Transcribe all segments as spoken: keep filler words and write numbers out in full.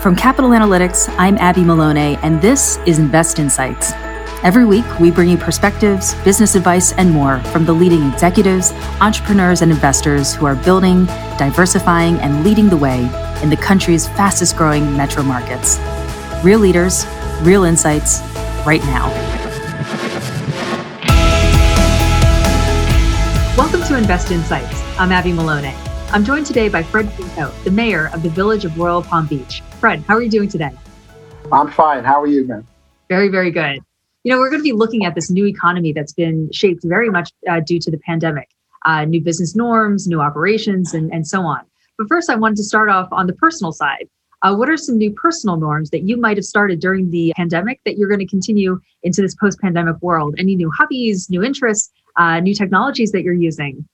From Capital Analytics, I'm Abby Maloney, and this is Invest Insights. Every week, we bring you perspectives, business advice, and more from the leading executives, entrepreneurs, and investors who are building, diversifying, and leading the way in the country's fastest-growing metro markets. Real leaders, real insights, right now. Welcome to Invest Insights. I'm Abby Maloney. I'm joined today by Fred Pinto, the mayor of the village of Royal Palm Beach. Fred, how are you doing today? I'm fine. How are you, man? Very, very good. You know, we're going to be looking at this new economy that's been shaped very much uh, due to the pandemic, uh, new business norms, new operations, and, and so on. But first, I wanted to start off on the personal side. Uh, what are some new personal norms that you might have started during the pandemic that you're going to continue into this post-pandemic world? Any new hobbies, new interests, uh, new technologies that you're using?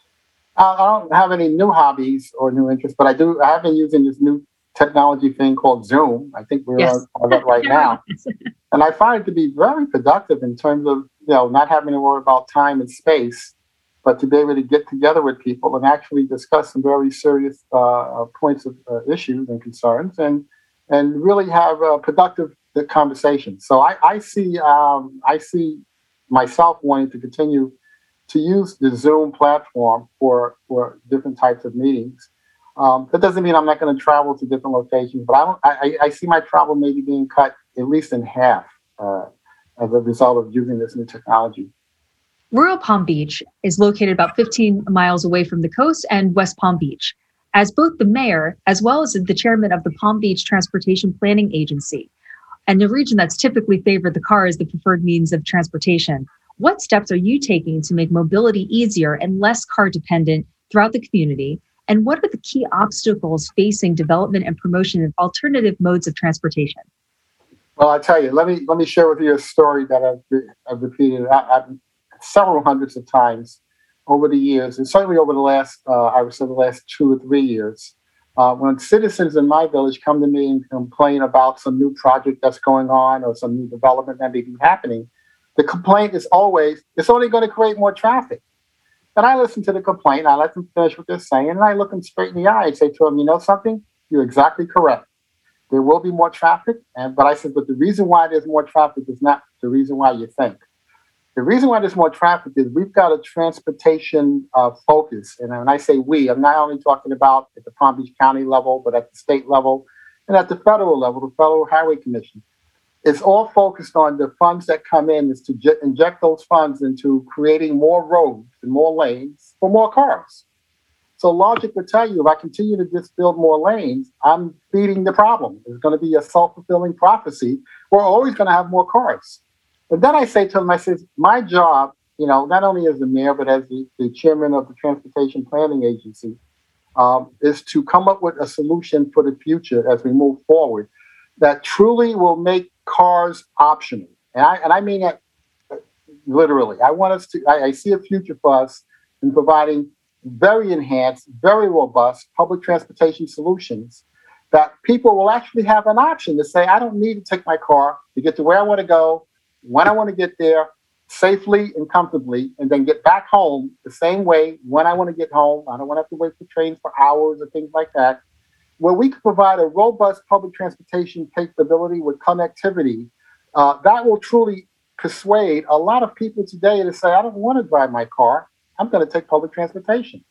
I don't have any new hobbies or new interests, but I do. I have been using this new technology thing called Zoom. I think we're yes. on that right now. And I find it to be very productive in terms of, you know, not having to worry about time and space, but to be able to get together with people and actually discuss some very serious uh, points of uh, issues and concerns and and really have a productive conversation. So I, I see um, I see myself wanting to continue to use the Zoom platform for, for different types of meetings. Um, that doesn't mean I'm not going to travel to different locations, but I, don't, I, I see my travel maybe being cut at least in half uh, as a result of using this new technology. Royal Palm Beach is located about fifteen miles away from the coast and West Palm Beach. As both the mayor, as well as the chairman of the Palm Beach Transportation Planning Agency, and the region that's typically favored the car as the preferred means of transportation, what steps are you taking to make mobility easier and less car dependent throughout the community? And what are the key obstacles facing development and promotion of alternative modes of transportation? Well, I tell you, let me let me share with you a story that I've, I've repeated I, I've, several hundreds of times over the years, and certainly over the last, uh, I would say, the last two or three years. Uh, when citizens in my village come to me and complain about some new project that's going on or some new development that may be happening, the complaint is always, it's only going to create more traffic. And I listen to the complaint, I let them finish what they're saying, and I look them straight in the eye and say to them, you know something? You're exactly correct. There will be more traffic, and but I said, but the reason why there's more traffic is not the reason why you think. The reason why there's more traffic is we've got a transportation uh, focus. And when I say we, I'm not only talking about at the Palm Beach County level, but at the state level and at the federal level, the Federal Highway Commission. It's all focused on the funds that come in is to j- inject those funds into creating more roads and more lanes for more cars. So logic would tell you, if I continue to just build more lanes, I'm feeding the problem. It's going to be a self-fulfilling prophecy. We're always going to have more cars. But then I say to them, I say, my job, you know, not only as the mayor, but as the, the chairman of the Transportation Planning Agency, um, is to come up with a solution for the future as we move forward that truly will make cars optional. And I, and I mean that literally. I want us to, I, I see a future for us in providing very enhanced, very robust public transportation solutions that people will actually have an option to say, I don't need to take my car to get to where I want to go, when I want to get there safely and comfortably, and then get back home the same way when I want to get home. I don't want to have to wait for trains for hours or things like that. Where we can provide a robust public transportation capability with connectivity, uh, that will truly persuade a lot of people today to say, I don't want to drive my car. I'm going to take public transportation.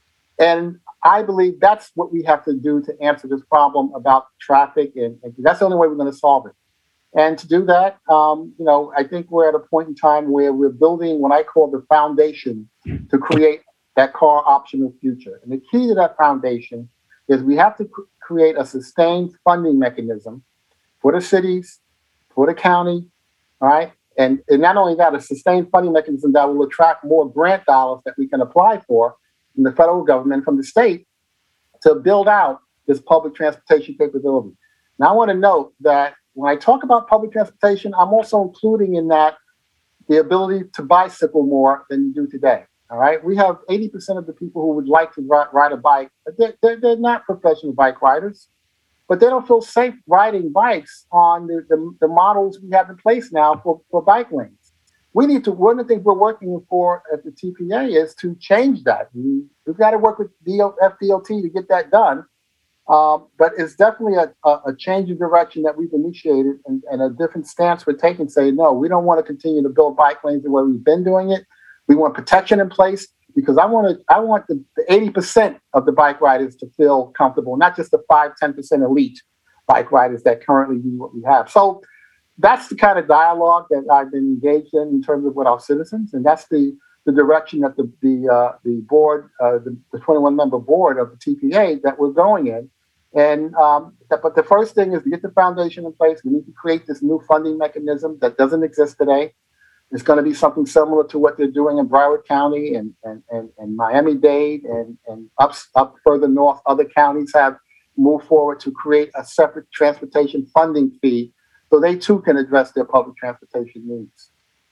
And I believe that's what we have to do to answer this problem about traffic. And, and that's the only way we're going to solve it. And to do that, um, you know, I think we're at a point in time where we're building what I call the foundation to create that car optional future. And the key to that foundation is we have to cr- create a sustained funding mechanism for the cities, for the county, all right? And, and not only that, a sustained funding mechanism that will attract more grant dollars that we can apply for from the federal government, from the state, to build out this public transportation capability. Now, I want to note that when I talk about public transportation, I'm also including in that the ability to bicycle more than you do today. All right. We have eighty percent of the people who would like to ride, ride a bike. They're, they're, they're not professional bike riders, but they don't feel safe riding bikes on the, the, the models we have in place now for, for bike lanes. We need to, one of the things we're working for at the T P A is to change that. We, we've got to work with F D O T to get that done. Um, but it's definitely a, a, a change of direction that we've initiated and, and a different stance we're taking, saying, no, we don't want to continue to build bike lanes the way we've been doing it. We want protection in place because I want to, I want the, the eighty percent of the bike riders to feel comfortable, not just the five, ten percent elite bike riders that currently do what we have. So that's the kind of dialogue that I've been engaged in in terms of with our citizens. And that's the, the direction that the, the, uh, the board, uh, the, the twenty-one member board of the T P A that we're going in. And um, that, but the first thing is to get the foundation in place. We need to create this new funding mechanism that doesn't exist today. It's going to be something similar to what they're doing in Broward County and and, and, and Miami-Dade and, and up, up further north. Other counties have moved forward to create a separate transportation funding fee so they too can address their public transportation needs.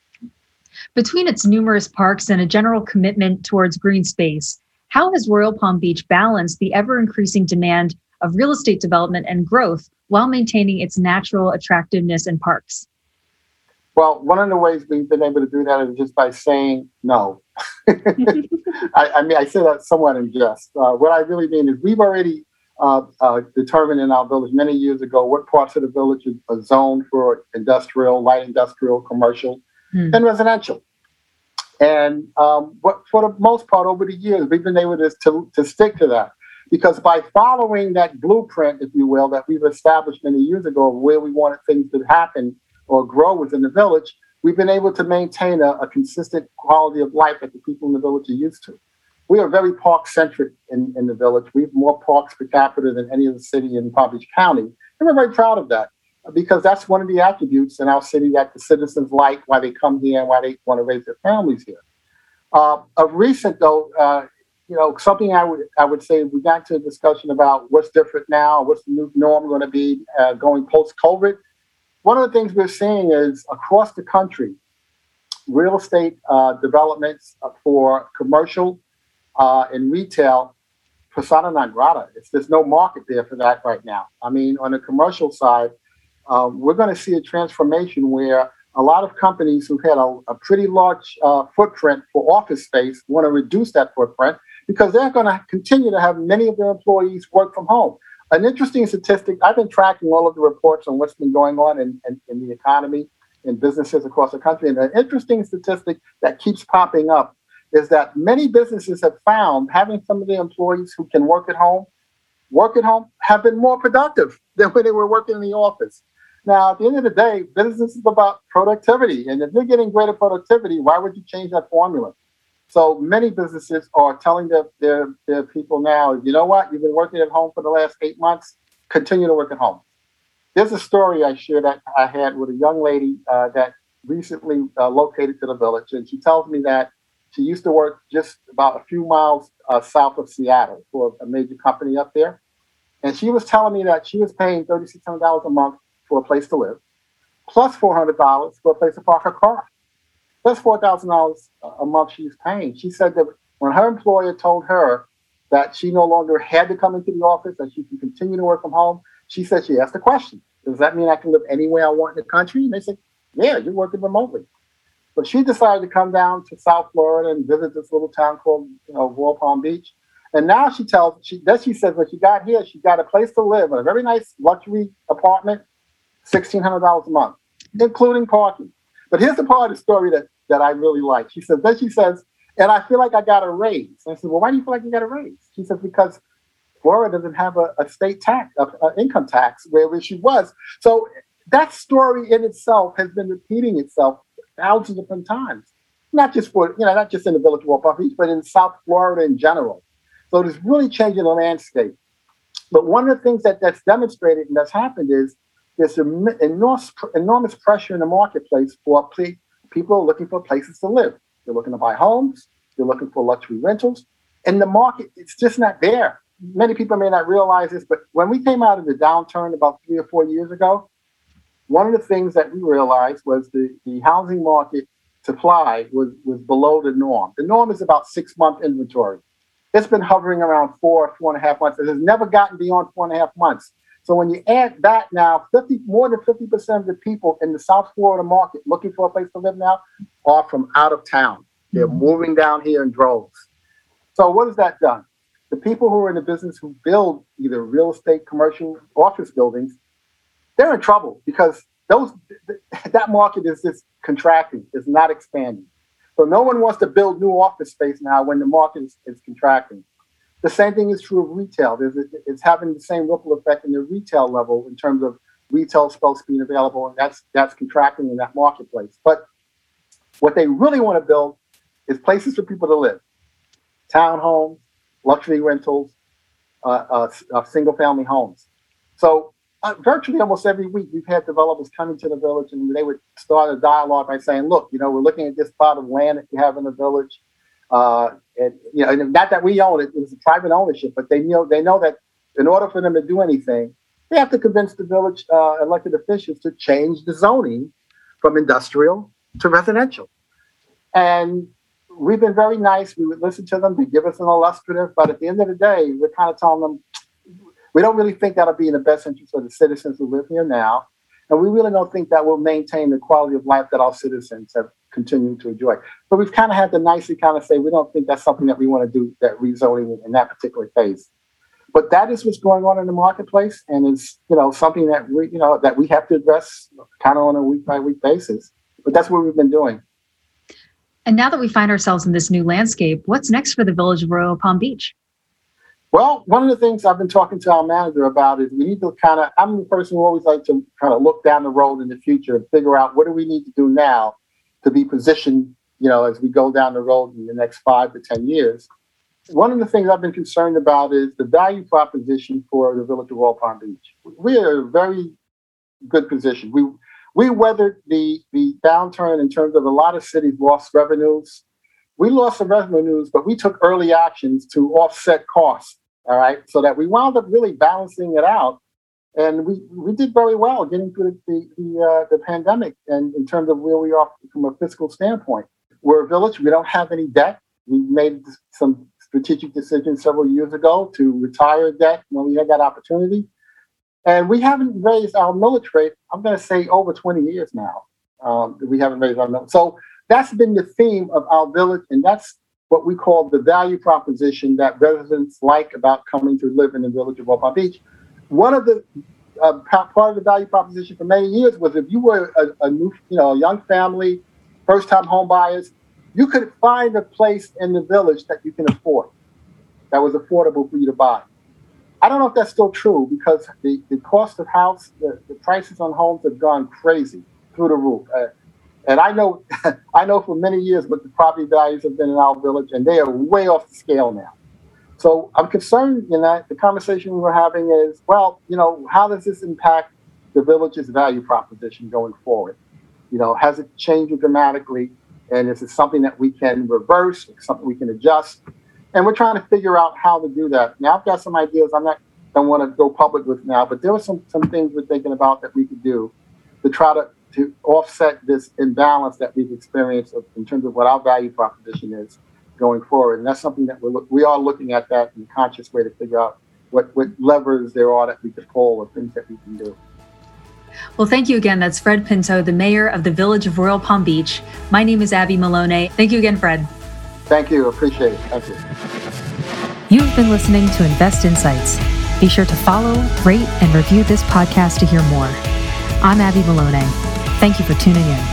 Between its numerous parks and a general commitment towards green space, how has Royal Palm Beach balanced the ever-increasing demand of real estate development and growth while maintaining its natural attractiveness in parks? Well, one of the ways we've been able to do that is just by saying no. I, I mean, I say that somewhat in jest. Uh, what I really mean is we've already uh, uh, determined in our village many years ago what parts of the village are zoned for industrial, light industrial, commercial, hmm. and residential. And um, what, for the most part, over the years, we've been able to, to, to stick to that. Because by following that blueprint, if you will, that we've established many years ago of where we wanted things to happen or grow within the village, we've been able to maintain a, a consistent quality of life that the people in the village are used to. We are very park-centric in, in the village. We have more parks per capita than any other city in Palm Beach County. And we're very proud of that because that's one of the attributes in our city that the citizens like, why they come here and why they want to raise their families here. Uh, of recent, though, uh, you know, something I would I would say we got to a discussion about what's different now, what's the new norm going to be uh, going post-COVID. One of the things we're seeing is across the country, real estate uh, developments for commercial uh, and retail, persona non grata. It's, there's no market there for that right now. I mean, on the commercial side, um, we're going to see a transformation where a lot of companies who had a, a pretty large uh, footprint for office space want to reduce that footprint because they're going to continue to have many of their employees work from home. An interesting statistic, I've been tracking all of the reports on what's been going on in, in, in the economy and businesses across the country. And an interesting statistic that keeps popping up is that many businesses have found having some of their employees who can work at home, work at home, have been more productive than when they were working in the office. Now, at the end of the day, business is about productivity. And if you're getting greater productivity, why would you change that formula? So many businesses are telling their, their, their people now, you know what, you've been working at home for the last eight months, continue to work at home. There's a story I shared that I had with a young lady uh, that recently uh, located to the village. And she tells me that she used to work just about a few miles uh, south of Seattle for a major company up there. And she was telling me that she was paying three thousand six hundred dollars a month for a place to live, plus four hundred dollars for a place to park her car. That's four thousand dollars a month she's paying. She said that when her employer told her that she no longer had to come into the office, that she can continue to work from home, she said she asked the question, does that mean I can live anywhere I want in the country? And they said, yeah, you're working remotely. But she decided to come down to South Florida and visit this little town called, you know, Royal Palm Beach. And now she tells, she, then she says when she got here, she got a place to live in a very nice luxury apartment, sixteen hundred dollars a month, including parking. But here's the part of the story that, that I really like. She says, then she says, and I feel like I got a raise. And I said, well, why do you feel like you got a raise? She says, because Florida doesn't have a, a state tax, an income tax where she was. So that story in itself has been repeating itself thousands of different times, not just for, you know, not just in the village of Royal Palm Beach, but in South Florida in general. So it's really changing the landscape. But one of the things that, that's demonstrated and that's happened is there's enormous, enormous pressure in the marketplace for ple- people looking for places to live. They're looking to buy homes. They're looking for luxury rentals. And the market, it's just not there. Many people may not realize this, but when we came out of the downturn about three or four years ago, one of the things that we realized was the, the housing market supply was, was below the norm. The norm is about six-month inventory. It's been hovering around four, four and a half months. It has never gotten beyond four and a half months. So when you add that now, fifty more than fifty percent of the people in the South Florida market looking for a place to live now are from out of town. They're moving down here in droves. So what has that done? the people who are in the business who build either real estate, commercial, office buildings, they're in trouble because those that market is just contracting, it's not expanding. So no one wants to build new office space now when the market is, is contracting. The same thing is true of retail. There's a, it's having the same ripple effect in the retail level in terms of retail space being available, and that's that's contracting in that marketplace. But what they really want to build is places for people to live. Townhomes, luxury rentals, uh, uh, uh, single-family homes. So uh, virtually almost every week, we've had developers coming to the village, and they would start a dialogue by saying, look, you know, we're looking at this plot of land that you have in the village. Uh, and, you know, and not that we own it, it was a private ownership, but they know, they know that in order for them to do anything, they have to convince the village uh, elected officials to change the zoning from industrial to residential. And we've been very nice. We would listen to them to give us an illustrative, but at the end of the day, we're kind of telling them, we don't really think that'll be in the best interest of the citizens who live here now. And we really don't think that will maintain the quality of life that our citizens have continued to enjoy. But we've kind of had to nicely kind of say, we don't think that's something that we want to do, that rezoning in that particular case. But that is what's going on in the marketplace. And it's, you know, something that we, you know, that we have to address kind of on a week by week basis. But that's what we've been doing. And now that we find ourselves in this new landscape, what's next for the village of Royal Palm Beach? Well, one of the things I've been talking to our manager about is we need to kind of, I'm the person who always like to kind of look down the road in the future and figure out what do we need to do now to be positioned, you know, as we go down the road in the next five to ten years. One of the things I've been concerned about is the value proposition for the village of Royal Palm Beach. We are in a very good position. We we weathered the, the downturn in terms of a lot of cities lost revenues. We lost the revenues, but we took early actions to offset costs, all right, so that we wound up really balancing it out. And we, we did very well getting through the, the, uh, the pandemic and in terms of where we are from a fiscal standpoint. We're a village. We don't have any debt. We made some strategic decisions several years ago to retire debt when we had that opportunity. And we haven't raised our millage rate, I'm going to say, over twenty years now. Um, we haven't raised our millage. So that's been the theme of our village, and that's what we call the value proposition that residents like about coming to live in the village of Royal Palm Beach. One of the uh, part of the value proposition for many years was if you were a, a new, you know, a young family, first-time home buyers, you could find a place in the village that you can afford, that was affordable for you to buy. I don't know if that's still true because the, the cost of house, the, the prices on homes have gone crazy through the roof. Uh, and I know, I know for many years what the property values have been in our village, and they are way off the scale now. So I'm concerned, you know, the conversation we're having is, well, you know, how does this impact the village's value proposition going forward? You know, has it changed dramatically? And is it something that we can reverse, something we can adjust? And we're trying to figure out how to do that. Now, I've got some ideas I'm not don't want to go public with now, but there were some, some things we're thinking about that we could do to try to, to offset this imbalance that we've experienced of, in terms of what our value proposition is going forward. And that's something that we're look, we are looking at that in a conscious way to figure out what, what levers there are that we could pull or things that we can do. Well, thank you again. That's Fred Pinto, the mayor of the village of Royal Palm Beach. My name is Abby Maloney. Thank you again, Fred. Thank you. Appreciate it. Thank you. You've been listening to Invest Insights. Be sure to follow, rate, and review this podcast to hear more. I'm Abby Maloney. Thank you for tuning in.